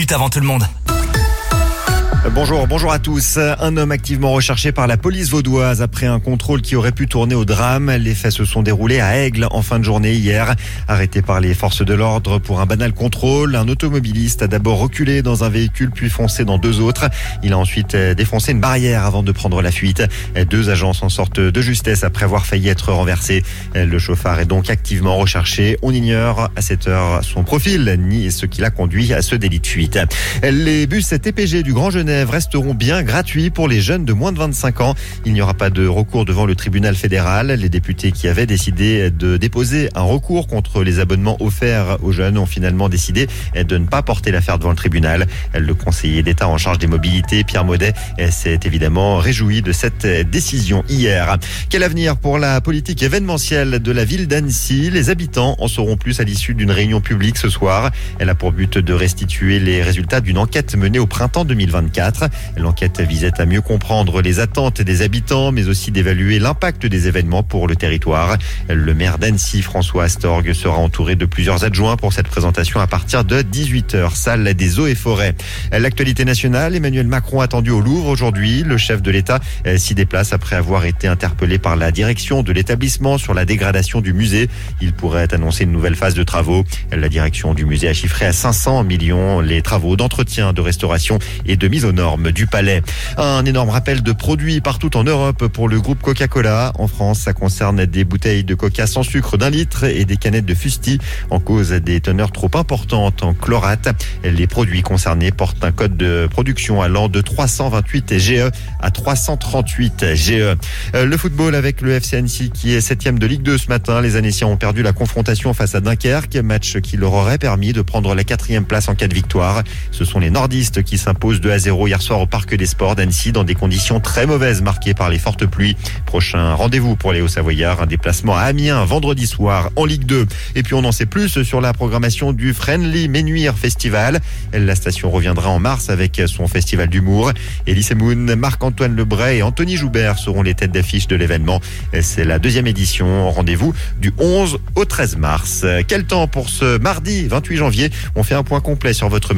minutes avant tout le monde. Bonjour à tous. Un homme activement recherché par la police vaudoise après un contrôle qui aurait pu tourner au drame. Les faits se sont déroulés à Aigle en fin de journée hier. Arrêté par les forces de l'ordre pour un banal contrôle, un automobiliste a d'abord reculé dans un véhicule puis foncé dans deux autres. Il a ensuite défoncé une barrière avant de prendre la fuite. Deux agents s'en sortent de justesse après avoir failli être renversés. Le chauffard est donc activement recherché. On ignore à cette heure son profil ni ce qui l'a conduit à ce délit de fuite. Les bus TPG du Grand Genève resteront bien gratuits pour les jeunes de moins de 25 ans. Il n'y aura pas de recours devant le tribunal fédéral. Les députés qui avaient décidé de déposer un recours contre les abonnements offerts aux jeunes ont finalement décidé de ne pas porter l'affaire devant le tribunal. Le conseiller d'État en charge des mobilités, Pierre Maudet, s'est évidemment réjoui de cette décision hier. Quel avenir pour la politique événementielle de la ville d'Annecy? Les habitants en sauront plus à l'issue d'une réunion publique ce soir. Elle a pour but de restituer les résultats d'une enquête menée au printemps 2024. L'enquête visait à mieux comprendre les attentes des habitants, mais aussi d'évaluer l'impact des événements pour le territoire. Le maire d'Annecy, François Astorg, sera entouré de plusieurs adjoints pour cette présentation à partir de 18h, salle des Eaux et Forêts. L'actualité nationale, Emmanuel Macron attendu au Louvre aujourd'hui. Le chef de l'État s'y déplace après avoir été interpellé par la direction de l'établissement sur la dégradation du musée. Il pourrait annoncer une nouvelle phase de travaux. La direction du musée a chiffré à 500 millions les travaux d'entretien, de restauration et de mise aux normes du palais. Un énorme rappel de produits partout en Europe pour le groupe Coca-Cola. En France, ça concerne des bouteilles de coca sans sucre d'1 litre et des canettes de Fusti en cause des teneurs trop importantes en chlorate. Les produits concernés portent un code de production allant de 328 GE à 338 GE. Le football avec le FC Annecy qui est 7e de Ligue 2 ce matin. Les Annéciens ont perdu la confrontation face à Dunkerque, match qui leur aurait permis de prendre la 4e place en cas de victoire. Ce sont les nordistes qui s'imposent 2-0 hier soir au Parc des Sports d'Annecy dans des conditions très mauvaises marquées par les fortes pluies. Prochain rendez-vous pour les Hauts-Savoyards, un déplacement à Amiens vendredi soir en Ligue 2. Et puis on en sait plus sur la programmation du Friendly Menuire Festival. La station reviendra en mars avec son festival d'humour. Elise Moon, Marc-Antoine Lebray et Anthony Joubert seront les têtes d'affiche de l'événement. C'est la 2e édition. Rendez-vous du 11 au 13 mars. Quel temps pour ce mardi 28 janvier? On fait un point complet sur votre